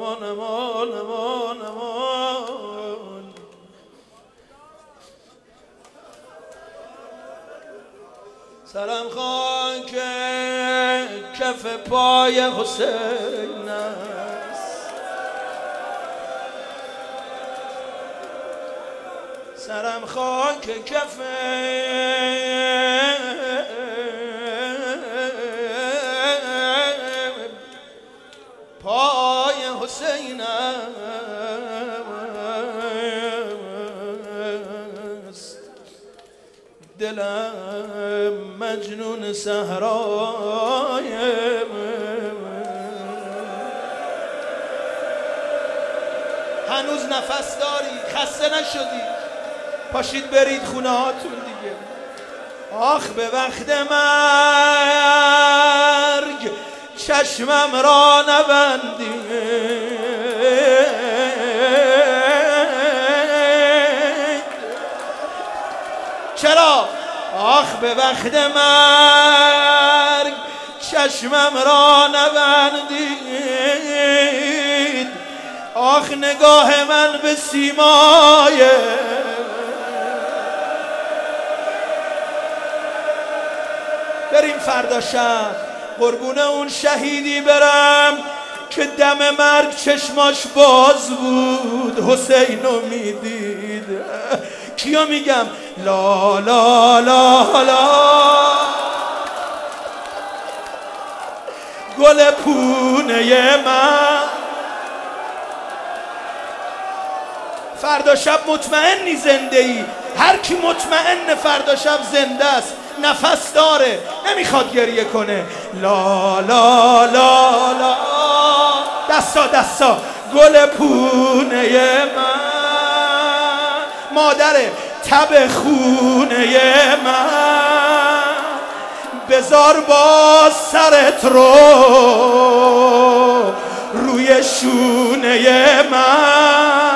امان امان امان. سرم خاک کف پای حسین است، سرم خاک کف پای حسین است، دلم مجنون صحرای هنوز نفس داری؟ خسته نشدی؟ پاشید برید خونه هاتون دیگه. آخ به وقت مرگ چشمم را نبندی، چرا؟ آخ به وقت مرگ چشمم را نبندید، آخ نگاه من به سیمای بریم فردا شب قربون اون شهیدی برم که دم مرگ چشماش باز بود حسینو میدید. کیا میگم؟ لا لا لا لا گل پونه من. فردا شب مطمئنی زنده ای؟ هر کی مطمئن فردا شب زنده است، نفس داره، نمیخواد گریه کنه. لا لا لا لا دستا دستا گل پونه من، مادر تب خونه من، بذار باز سرت رو روی شونه من.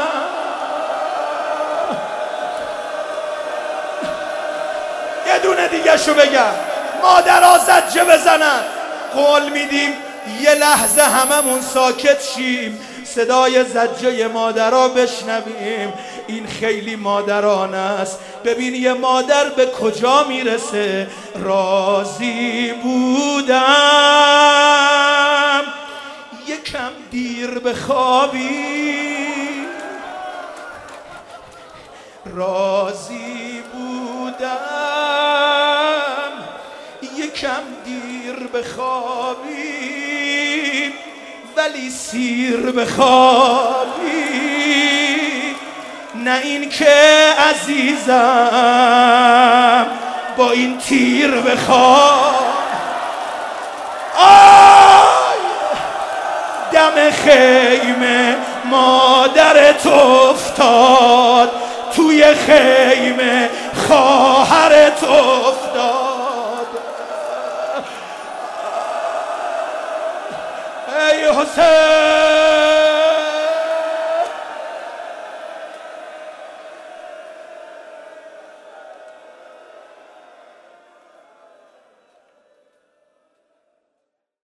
یه دونه دیگه شو بگم، مادرها زجه بزنن. قول میدیم یه لحظه هممون ساکت شیم، صدای زجه مادرها بشنویم. این خیلی مادرانه است. ببین یه مادر به کجا میرسه. راضی بودم یکم دیر بخوابی، راضی بودم یکم دیر بخوابی، ولی سیر بخوابی، نه این که عزیزم با این تیر بخواب. آی دم خیمه مادرت افتاد، توی خیمه خواهرت افتاد.